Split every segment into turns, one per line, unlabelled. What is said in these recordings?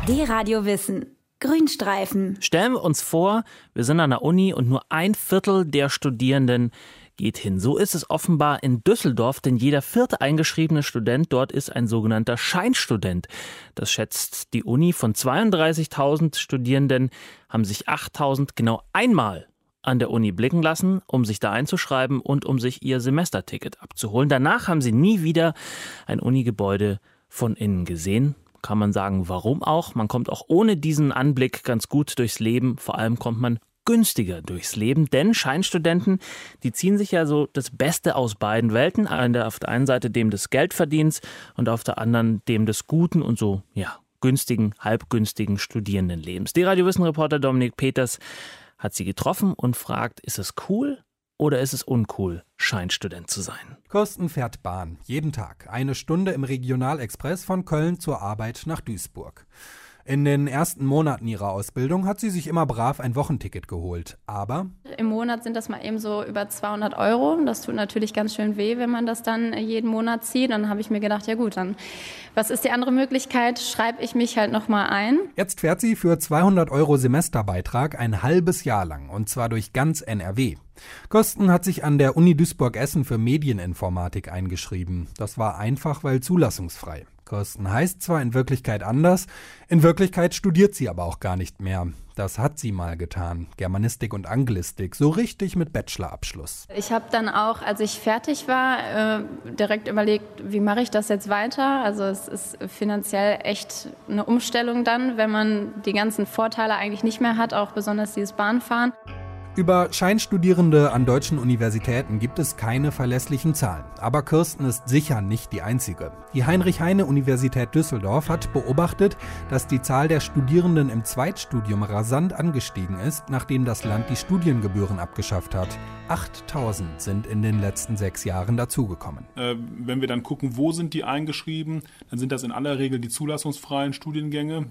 D-Radio Wissen. Grünstreifen.
Stellen wir uns vor, wir sind an der Uni und nur 1/4 der Studierenden geht hin. So ist es offenbar in Düsseldorf, denn jeder 4. eingeschriebene Student dort ist ein sogenannter Scheinstudent. Das schätzt die Uni. Von 32.000 Studierenden haben sich 8.000 genau einmal an der Uni blicken lassen, um sich da einzuschreiben und um sich ihr Semesterticket abzuholen. Danach haben sie nie wieder ein Unigebäude von innen gesehen. Kann man sagen, warum auch? Man kommt auch ohne diesen Anblick ganz gut durchs Leben. Vor allem kommt man günstiger durchs Leben, denn Scheinstudenten, die ziehen sich ja so das Beste aus beiden Welten. Auf der einen Seite dem des Geldverdienens und auf der anderen dem des guten und so, günstigen, halbgünstigen Studierendenlebens. D-Radio-Wissen-Reporter Dominik Peters hat sie getroffen und fragt, ist es cool oder ist es uncool, Scheinstudent zu sein?
Kirsten fährt Bahn, jeden Tag, 1 Stunde im Regionalexpress von Köln zur Arbeit nach Duisburg. In den ersten Monaten ihrer Ausbildung hat sie sich immer brav ein Wochenticket geholt. Aber
im Monat sind das mal eben so über 200 €. Das tut natürlich ganz schön weh, wenn man das dann jeden Monat zieht. Dann habe ich mir gedacht, ja gut, dann was ist die andere Möglichkeit? Schreibe ich mich halt nochmal ein.
Jetzt fährt sie für 200 € Semesterbeitrag ein halbes Jahr lang, und zwar durch ganz NRW. Kirsten hat sich an der Uni Duisburg-Essen für Medieninformatik eingeschrieben. Das war einfach, weil zulassungsfrei. Kirsten heißt zwar in Wirklichkeit anders, in Wirklichkeit studiert sie aber auch gar nicht mehr. Das hat sie mal getan, Germanistik und Anglistik, so richtig mit Bachelorabschluss.
Ich habe dann auch, als ich fertig war, direkt überlegt, wie mache ich das jetzt weiter? Also es ist finanziell echt eine Umstellung dann, wenn man die ganzen Vorteile eigentlich nicht mehr hat, auch besonders dieses Bahnfahren.
Über Scheinstudierende an deutschen Universitäten gibt es keine verlässlichen Zahlen. Aber Kirsten ist sicher nicht die einzige. Die Heinrich-Heine-Universität Düsseldorf hat beobachtet, dass die Zahl der Studierenden im Zweitstudium rasant angestiegen ist, nachdem das Land die Studiengebühren abgeschafft hat. 8.000 sind in den letzten 6 Jahren dazugekommen.
Wenn wir dann gucken, wo sind die eingeschrieben, dann sind das in aller Regel die zulassungsfreien Studiengänge.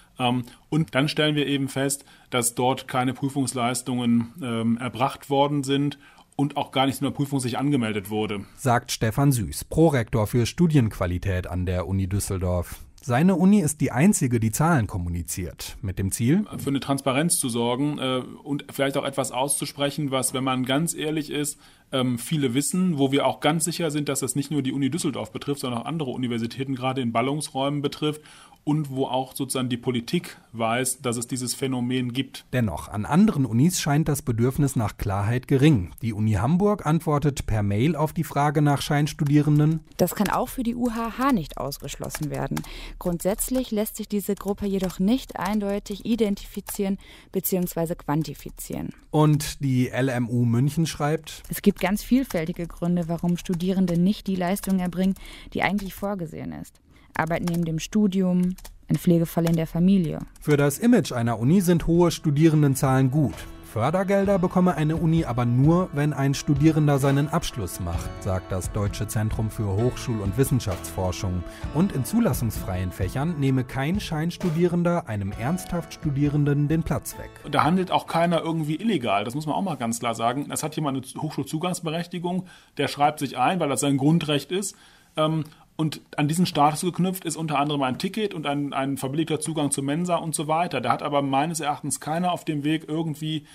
Und dann stellen wir eben fest, dass dort keine Prüfungsleistungen erbracht worden sind und auch gar nicht in der Prüfung sich angemeldet wurde.
Sagt Stefan Süß, Prorektor für Studienqualität an der Uni Düsseldorf. Seine Uni ist die einzige, die Zahlen kommuniziert. Mit dem Ziel,
für eine Transparenz zu sorgen und vielleicht auch etwas auszusprechen, was, wenn man ganz ehrlich ist, viele wissen, wo wir auch ganz sicher sind, dass das nicht nur die Uni Düsseldorf betrifft, sondern auch andere Universitäten, gerade in Ballungsräumen betrifft. Und wo auch sozusagen die Politik weiß, dass es dieses Phänomen gibt.
Dennoch, an anderen Unis scheint das Bedürfnis nach Klarheit gering. Die Uni Hamburg antwortet per Mail auf die Frage nach Scheinstudierenden.
Das kann auch für die UHH nicht ausgeschlossen werden. Grundsätzlich lässt sich diese Gruppe jedoch nicht eindeutig identifizieren bzw. quantifizieren.
Und die LMU München schreibt:
Es gibt ganz vielfältige Gründe, warum Studierende nicht die Leistung erbringen, die eigentlich vorgesehen ist. Arbeit neben dem Studium, ein Pflegefall in der Familie.
Für das Image einer Uni sind hohe Studierendenzahlen gut. Fördergelder bekomme eine Uni aber nur, wenn ein Studierender seinen Abschluss macht, sagt das Deutsche Zentrum für Hochschul- und Wissenschaftsforschung. Und in zulassungsfreien Fächern nehme kein Scheinstudierender einem ernsthaft Studierenden den Platz weg.
Da handelt auch keiner irgendwie illegal, das muss man auch mal ganz klar sagen. Es hat jemand eine Hochschulzugangsberechtigung, der schreibt sich ein, weil das sein Grundrecht ist. Und an diesen Status geknüpft ist unter anderem ein Ticket und ein verbilligter Zugang zur Mensa und so weiter. Da hat aber meines Erachtens keiner auf dem Weg irgendwie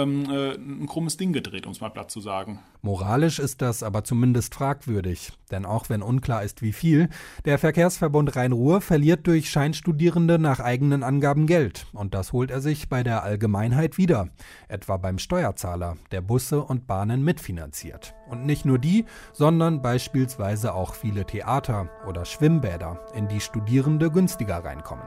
ein krummes Ding gedreht, um es mal platt zu sagen.
Moralisch ist das aber zumindest fragwürdig. Denn auch wenn unklar ist, wie viel, der Verkehrsverbund Rhein-Ruhr verliert durch Scheinstudierende nach eigenen Angaben Geld. Und das holt er sich bei der Allgemeinheit wieder. Etwa beim Steuerzahler, der Busse und Bahnen mitfinanziert. Und nicht nur die, sondern beispielsweise auch viele Theater oder Schwimmbäder, in die Studierende günstiger reinkommen.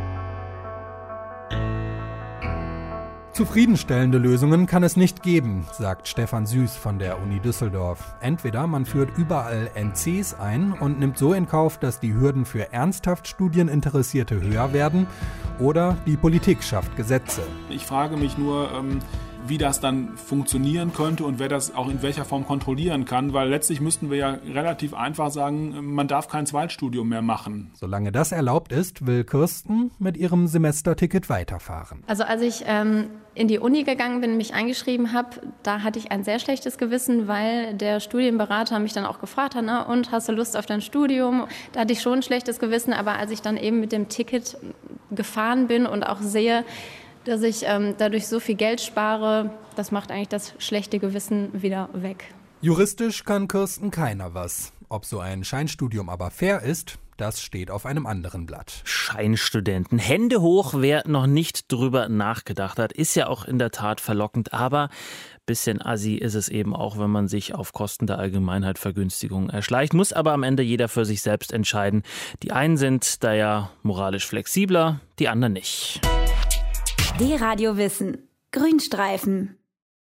Zufriedenstellende Lösungen kann es nicht geben, sagt Stefan Süß von der Uni Düsseldorf. Entweder man führt überall NCs ein und nimmt so in Kauf, dass die Hürden für ernsthaft Studieninteressierte höher werden, oder die Politik schafft Gesetze.
Ich frage mich nur, wie das dann funktionieren könnte und wer das auch in welcher Form kontrollieren kann, weil letztlich müssten wir ja relativ einfach sagen, man darf kein Zweitstudium mehr machen.
Solange das erlaubt ist, will Kirsten mit ihrem Semesterticket weiterfahren.
Also als ich in die Uni gegangen bin, mich eingeschrieben habe, da hatte ich ein sehr schlechtes Gewissen, weil der Studienberater mich dann auch gefragt hat, und hast du Lust auf dein Studium? Da hatte ich schon ein schlechtes Gewissen, aber als ich dann eben mit dem Ticket gefahren bin und auch sehe, dass ich dadurch so viel Geld spare, das macht eigentlich das schlechte Gewissen wieder weg.
Juristisch kann Kirsten keiner was. Ob so ein Scheinstudium aber fair ist, das steht auf einem anderen Blatt.
Scheinstudenten. Hände hoch, wer noch nicht drüber nachgedacht hat. Ist ja auch in der Tat verlockend, aber bisschen assi ist es eben auch, wenn man sich auf Kosten der Allgemeinheit Vergünstigungen erschleicht. Muss aber am Ende jeder für sich selbst entscheiden. Die einen sind da ja moralisch flexibler, die anderen nicht.
D-Radio Wissen. Grünstreifen.